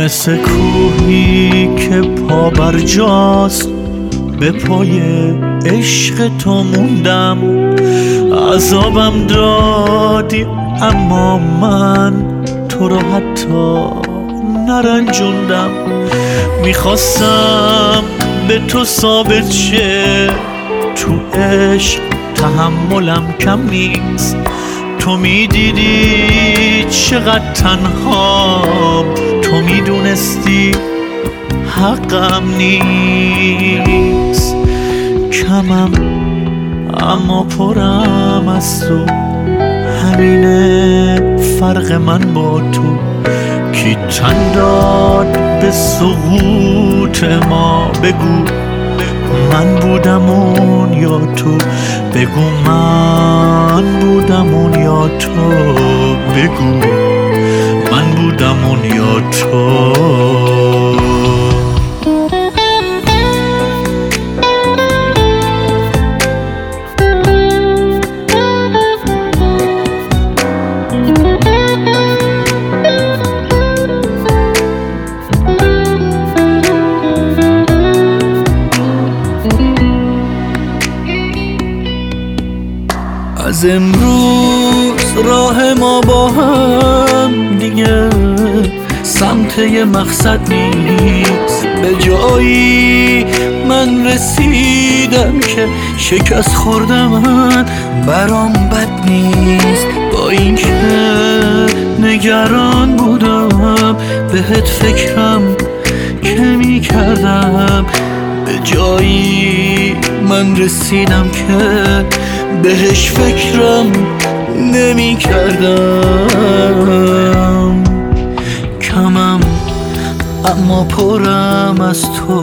مثل کوهی که پا بر جاست، به پای عشق تو موندم. عذابم دادی اما من تو رو حتی نرنجوندم. میخواستم به تو ثابت شه تو عشق تحملم کم نیست. تو میدیدی چقدر تنهام، تو میدونستی حقم نیست. کمم اما پرم از تو، همینه فرق من با تو. کی تن داد به سقوط ما؟ بگو من بودم اون یا تو؟ بگو من بودم اون یا تو؟ بگو من بودم اون یا تو؟ از امروز راه ما با هم دیگه سمت یه مقصد نیست. به جایی من رسیدم که شکست خوردم، من برام بد نیست. با این که نگران بودم بهت فکرم که می کردم. به جایی من رسیدم که بهش فکرم نمی کردم. کمم اما پرم از تو،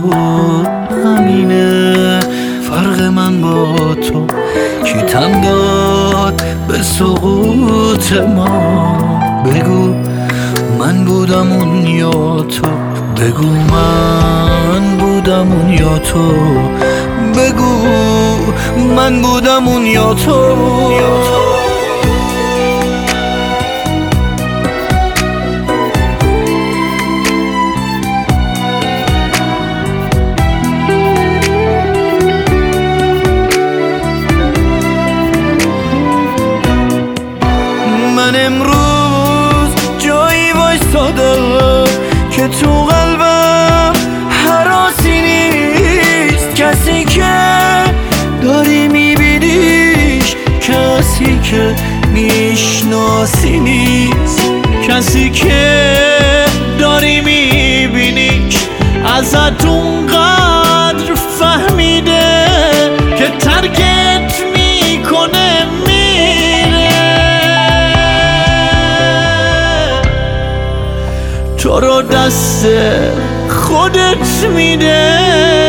همینه فرق من با تو. کی تن داد به سقوط ما؟ بگو من بودم اون یا تو؟ بگو من بودم اون یا تو؟ بگو من بودم اون یا تو؟ من امروز جایی وایستادم که تو قلبم هراسی نیست. کسی که داری میبینیش، کسی که میشناسی نیست. کسی که داری میبینیش ازت اونقدر فهمیده که ترکت میکنه میره. تو رو دست خودت میده.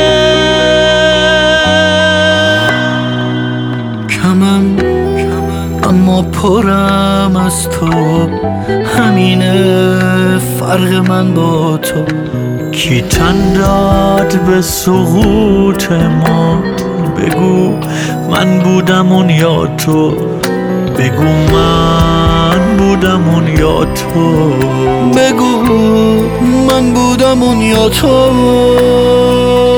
کمم اما پرم از تو، همینه فرق من با تو. کی تن داد به سقوط ما؟ بگو من بودم اون یا تو؟ بگو من بودم اون یا تو؟ بگو من بودم اون یا تو؟